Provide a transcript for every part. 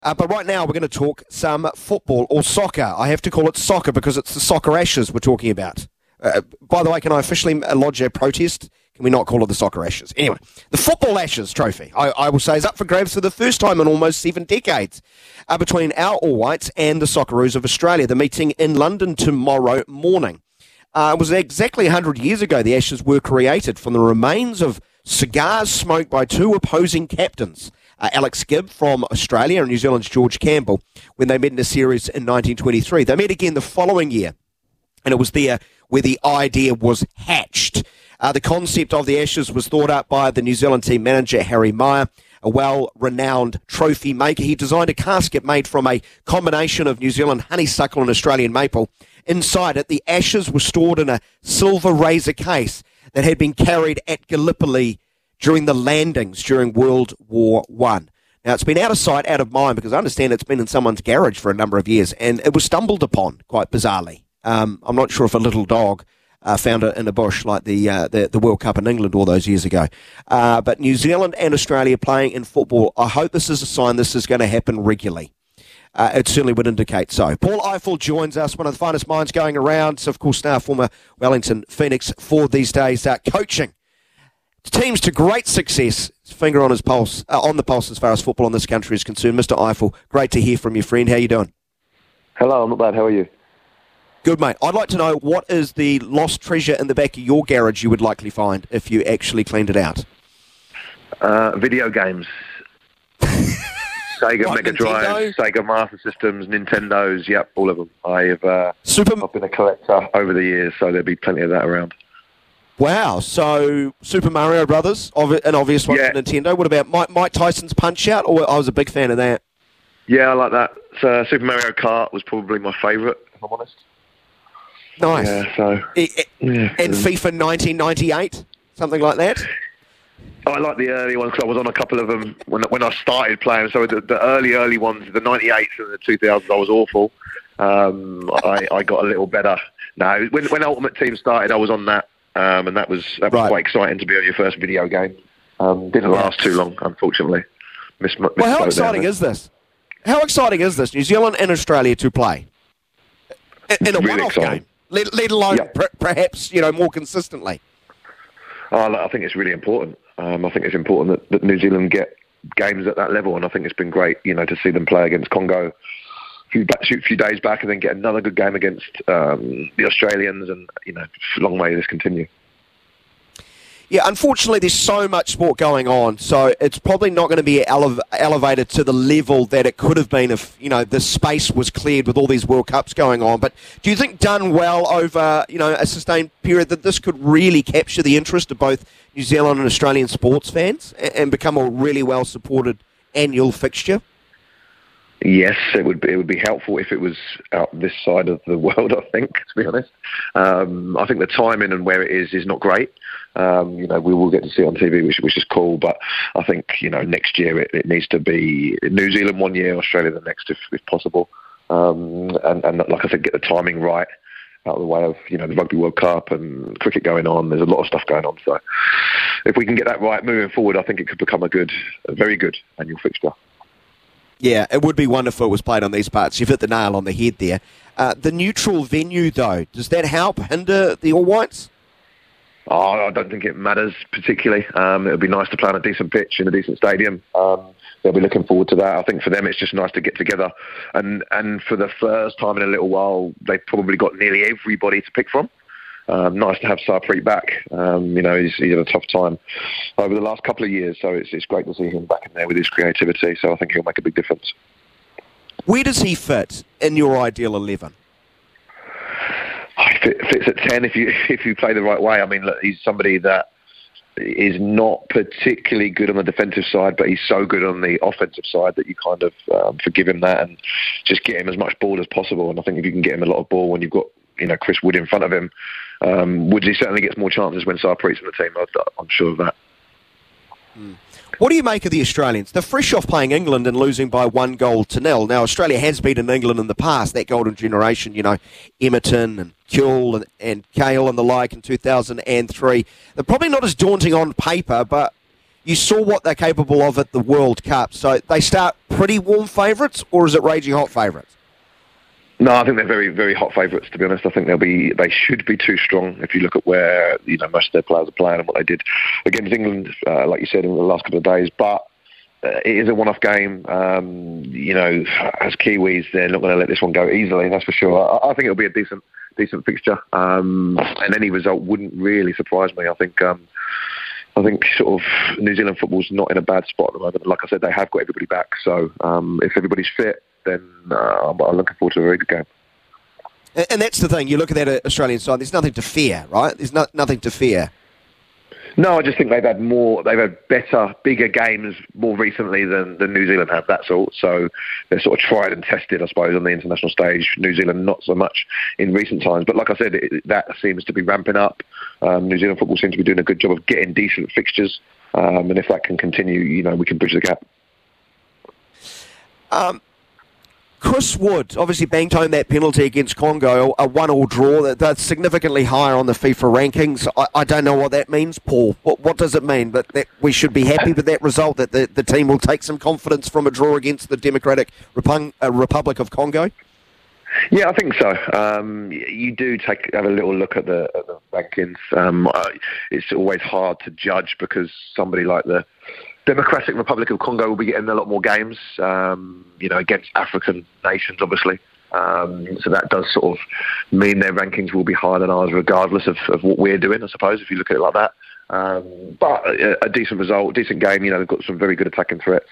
But right now we're going to talk some football or soccer. I have to call it soccer because it's the Soccer Ashes we're talking about. By the way, can I officially lodge a protest? Can we not call it the Soccer Ashes? Anyway, the Football Ashes trophy, I will say, is up for grabs for the first time in almost 7 decades between our All Whites and the Socceroos of Australia. The meeting in London tomorrow morning. It was exactly 100 years ago the Ashes were created from the remains of cigars smoked by two opposing captains, Alex Gibb from Australia and New Zealand's George Campbell, when they met in a series in 1923. They met again the following year, and it was there where the idea was hatched. The concept of the Ashes was thought up by the New Zealand team manager, Harry Meyer, a well-renowned trophy maker. He designed a casket made from a combination of New Zealand honeysuckle and Australian maple. Inside it, the Ashes were stored in a silver razor case that had been carried at Gallipoli during the landings during World War I. Now, it's been out of sight, out of mind, because I understand it's been in someone's garage for a number of years, and it was stumbled upon, quite bizarrely. I'm not sure if a little dog found it in a bush like the World Cup in England all those years ago. But New Zealand and Australia playing in football, I hope this is a sign this is going to happen regularly. It certainly would indicate so. Paul Ifill joins us, one of the finest minds going around. So, of course, now former Wellington Phoenix for these days, coaching teams to great success. Finger on his pulse, on the pulse as far as football in this country is concerned. Mr. Ifill, great to hear from you, friend. How you doing? Hello, I'm not bad. How are you? Good, mate. I'd like to know, what is the lost treasure in the back of your garage you would likely find if you actually cleaned it out? Video games. Sega Mega Drive, Sega Master Systems, Nintendos, yep, all of them. I've been a collector over the years, so there'll be plenty of that around. Wow, so Super Mario Brothers, an obvious one for Nintendo. What about Mike Tyson's Punch-Out? I was a big fan of that. Yeah, I like that. So Super Mario Kart was probably my favourite, if I'm honest. Nice. Yeah, so... And FIFA 1998, something like that? I like the early ones because I was on a couple of them when I started playing. So the early ones, the 98s and the 2000s, I was awful. I got a little better. No, when Ultimate Team started, I was on that, and that was right. Quite exciting to be on your first video game. Didn't last too long, unfortunately. Well, how exciting is this? How exciting is this? New Zealand and Australia to play in a really one-off game, let alone perhaps more consistently. I think it's really important. I think it's important that New Zealand get games at that level, and I think it's been great, to see them play against Congo a few days back, and then get another good game against the Australians, and long may this continue. Yeah, unfortunately, there's so much sport going on, so it's probably not going to be elevated to the level that it could have been if, the space was cleared with all these World Cups going on. But do you think done well over, a sustained period that this could really capture the interest of both New Zealand and Australian sports fans and become a really well-supported annual fixture? Yes, it would be helpful if it was out this side of the world, I think, to be honest. I think the timing and where it is not great. We will get to see it on TV, which is cool, but I think, next year it needs to be New Zealand one year, Australia the next, if possible. And like I said, get the timing right out of the way of, the Rugby World Cup and cricket going on. There's a lot of stuff going on. So if we can get that right moving forward, I think it could become a very good annual fixture. Yeah, it would be wonderful if it was played on these parts. You've hit the nail on the head there. The neutral venue, though, does that help hinder the All Whites? Oh, I don't think it matters particularly. It would be nice to play on a decent pitch in a decent stadium. They'll be looking forward to that. I think for them it's just nice to get together. And for the first time in a little while, they've probably got nearly everybody to pick from. Nice to have Sarpreet back. He's had a tough time over the last couple of years, so it's great to see him back in there with his creativity. So I think he'll make a big difference. Where does he fit in your ideal 11? He fits at 10 if you play the right way. I mean, look, he's somebody that is not particularly good on the defensive side, but he's so good on the offensive side that you kind of forgive him that and just get him as much ball as possible. And I think if you can get him a lot of ball when you've got Chris Wood in front of him, Woodsy certainly gets more chances when Sarpreet's in the team. I'm sure of that. What do you make of the Australians? They're fresh off playing England and losing by 1-0. Now, Australia has beaten England in the past, that golden generation, Emerton and Kewell and Cahill and the like in 2003. They're probably not as daunting on paper, but You saw what they're capable of at the World Cup. So they start pretty warm favourites, or is it raging hot favourites? No, I think they're very, very hot favourites, to be honest. I think they should be too strong if you look at where most of their players are playing and what they did against England, like you said, in the last couple of days. But it is a one-off game. As Kiwis, they're not going to let this one go easily, that's for sure. I think it'll be a decent fixture, and any result wouldn't really surprise me. I think sort of New Zealand football's not in a bad spot at the moment. Like I said, they have got everybody back. So if everybody's fit, then I'm looking forward to a very good game. And that's the thing. You look at that Australian side. There's nothing to fear, right? There's nothing to fear. No, I just think they've had better, bigger games more recently than New Zealand have. That's all. So they're sort of tried and tested, I suppose, on the international stage. New Zealand not so much in recent times. But like I said, that seems to be ramping up. New Zealand football seems to be doing a good job of getting decent fixtures. And if that can continue, we can bridge the gap. Chris Wood obviously banged home that penalty against Congo, a 1-1 draw. That's significantly higher on the FIFA rankings. I don't know what that means, Paul. What does it mean? But that we should be happy with that result, that the team will take some confidence from a draw against the Democratic Republic of Congo? Yeah, I think so. You do have a little look at the rankings. It's always hard to judge because somebody like the Democratic Republic of Congo will be getting a lot more games, against African nations, obviously. So that does sort of mean their rankings will be higher than ours, regardless of what we're doing, I suppose, if you look at it like that. But a decent result, decent game. They've got some very good attacking threats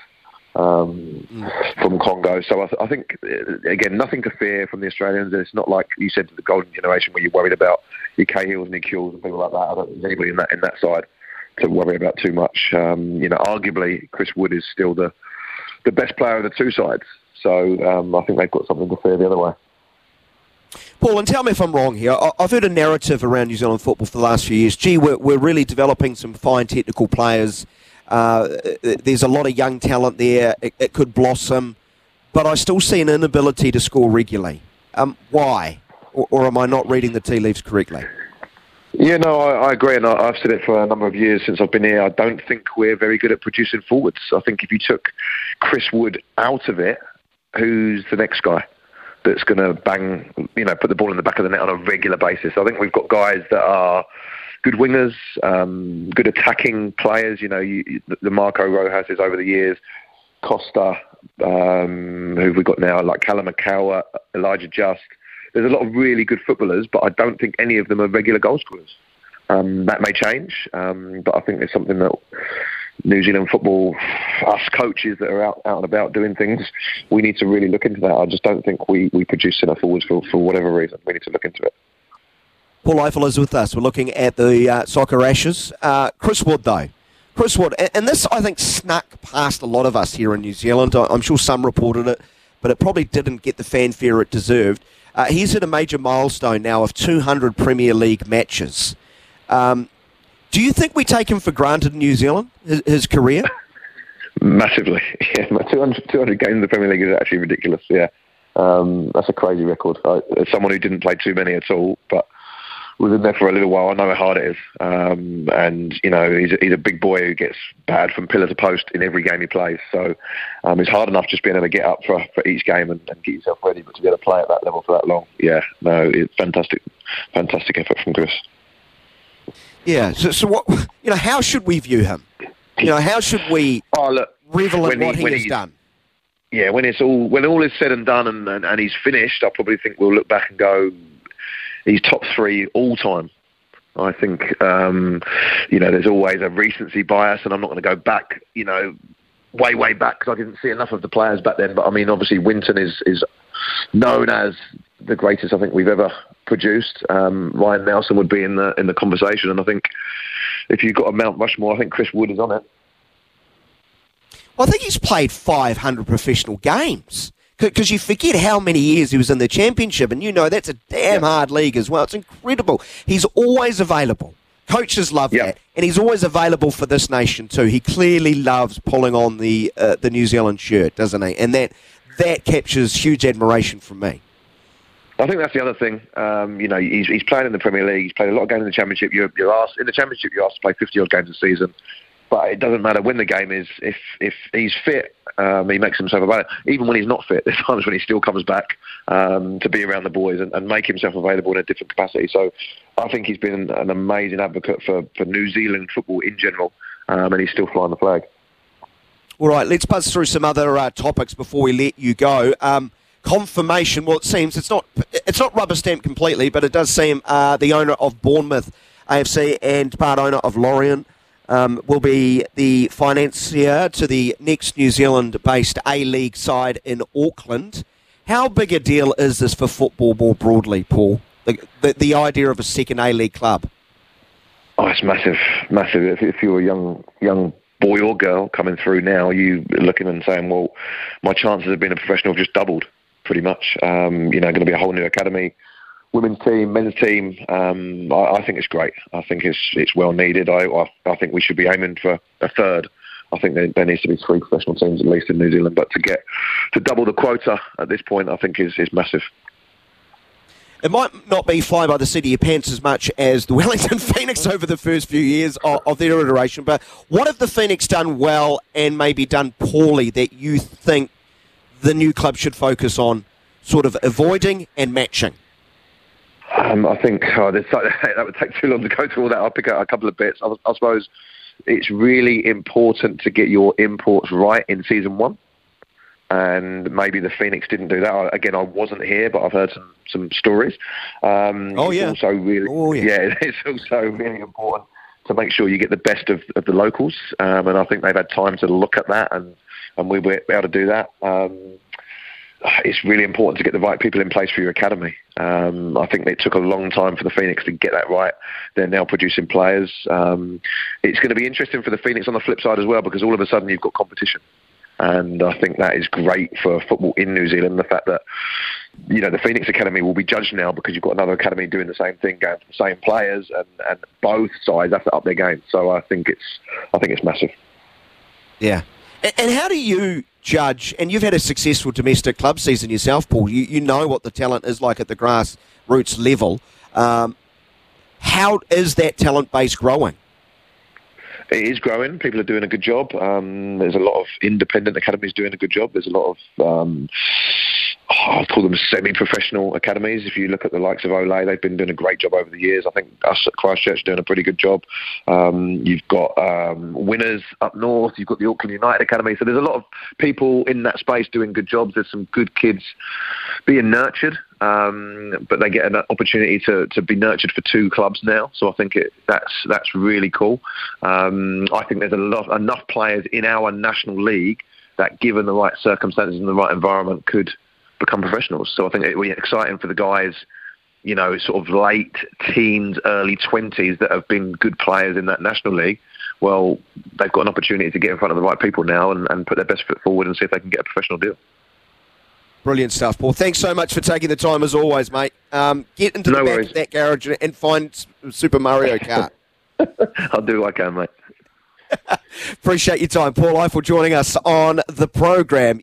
from Congo. So I think, again, nothing to fear from the Australians. And it's not like you said to the golden generation where you're worried about your Cahills and your Kills and people like that. I don't think there's anybody in that side to worry about too much. Arguably, Chris Wood is still the best player of the two sides. So I think they've got something to fear the other way. Paul, and tell me if I'm wrong here. I've heard a narrative around New Zealand football for the last few years. We're really developing some fine technical players. There's a lot of young talent there. It could blossom. But I still see an inability to score regularly. Why? Or am I not reading the tea leaves correctly? Yeah, no, I agree, and I've said it for a number of years since I've been here. I don't think we're very good at producing forwards. I think if you took Chris Wood out of it, who's the next guy that's going to bang, put the ball in the back of the net on a regular basis? I think we've got guys that are good wingers, good attacking players. The Marco Rojas over the years, Costa, who've we got now, like Callum McCower, Elijah Just. There's a lot of really good footballers, but I don't think any of them are regular goal scorers. That may change, but I think it's something that New Zealand football, us coaches that are out and about doing things, we need to really look into that. I just don't think we produce enough forwards for whatever reason. We need to look into it. Paul Eiffel is with us. We're looking at the Soccer Ashes. Chris Wood, though. Chris Wood, and this, I think, snuck past a lot of us here in New Zealand. I'm sure some reported it, but it probably didn't get the fanfare it deserved. He's hit a major milestone now of 200 Premier League matches. Do you think we take him for granted in New Zealand, his career? Massively. Yeah, 200 games in the Premier League is actually ridiculous, yeah. That's a crazy record. As someone who didn't play too many at all, but was in there for a little while, I know how hard it is. And, he's a big boy who gets bad from pillar to post in every game he plays. So it's hard enough just being able to get up for each game and get yourself ready, but to be able to play at that level for that long, it's fantastic effort from Chris. Yeah, so what, how should we view him? How should we revel in what he has done? Yeah, when all is said and done and he's finished, I probably think we'll look back and go, he's top 3 all time. I think, there's always a recency bias, and I'm not going to go back, way back because I didn't see enough of the players back then. But I mean, obviously, Winton is known as the greatest I think we've ever produced. Ryan Nelson would be in the conversation, and I think if you've got a Mount Rushmore, I think Chris Wood is on it. Well, I think he's played 500 professional games. Because you forget how many years he was in the Championship, and that's a damn hard league as well. It's incredible. He's always available. Coaches love that, and he's always available for this nation too. He clearly loves pulling on the New Zealand shirt, doesn't he? And that captures huge admiration from me. I think that's the other thing. He's playing in the Premier League. He's played a lot of games in the Championship. You're asked to play 50-odd games a season. But it doesn't matter when the game is. If he's fit, he makes himself available. Even when he's not fit, there's times when he still comes back to be around the boys and make himself available in a different capacity. So I think he's been an amazing advocate for New Zealand football in general, and he's still flying the flag. All right, let's buzz through some other topics before we let you go. Confirmation. Well, it seems it's not rubber stamped completely, but it does seem the owner of Bournemouth AFC and part owner of Lorient will be the financier to the next New Zealand-based A-League side in Auckland. How big a deal is this for football more broadly, Paul? The idea of a second A-League club. Oh, it's massive, massive. If you're a young boy or girl coming through now, you looking and saying, well, my chances of being a professional have just doubled, pretty much. Going to be a whole new academy, women's team, men's team. I think it's great. I think it's well needed. I think we should be aiming for a third. I think there needs to be 3 professional teams at least in New Zealand, but to double the quota at this point, I think is massive. It might not be fly by the seat of your pants as much as the Wellington Phoenix over the first few years of their iteration, but what have the Phoenix done well and maybe done poorly that you think the new club should focus on sort of avoiding and matching? I think that would take too long to go through all that. I'll pick out a couple of bits. I suppose it's really important to get your imports right in season 1. And maybe the Phoenix didn't do that. Again, I wasn't here, but I've heard some stories. It's also it's also really important to make sure you get the best of the locals. And I think they've had time to look at that, and we were able to do that. It's really important to get the right people in place for your academy. I think it took a long time for the Phoenix to get that right. They're now producing players. It's going to be interesting for the Phoenix on the flip side as well, because all of a sudden you've got competition. And I think that is great for football in New Zealand, the fact that, the Phoenix Academy will be judged now because you've got another academy doing the same thing, going for the same players, and both sides have to up their game. So I think it's massive. Yeah. And how do you judge, and you've had a successful domestic club season yourself, Paul, you know what the talent is like at the grassroots level. How is that talent base growing? It is growing. People are doing a good job. There's a lot of independent academies doing a good job. There's a lot of, I'll call them semi-professional academies. If you look at the likes of Olay, they've been doing a great job over the years. I think us at Christchurch are doing a pretty good job. You've got Winners up north. You've got the Auckland United Academy. So there's a lot of people in that space doing good jobs. There's some good kids being nurtured. But they get an opportunity to be nurtured for 2 clubs now, so I think that's really cool. I think there's enough players in our national league that, given the right circumstances and the right environment, could become professionals. So I think it'll be exciting for the guys, sort of late teens, early 20s that have been good players in that national league. Well, they've got an opportunity to get in front of the right people now and put their best foot forward and see if they can get a professional deal. Brilliant stuff, Paul. Thanks so much for taking the time as always, mate. Get into the back of that garage and find Super Mario Kart. I'll do what I can, mate. Appreciate your time. Paul Ifill joining us on the program.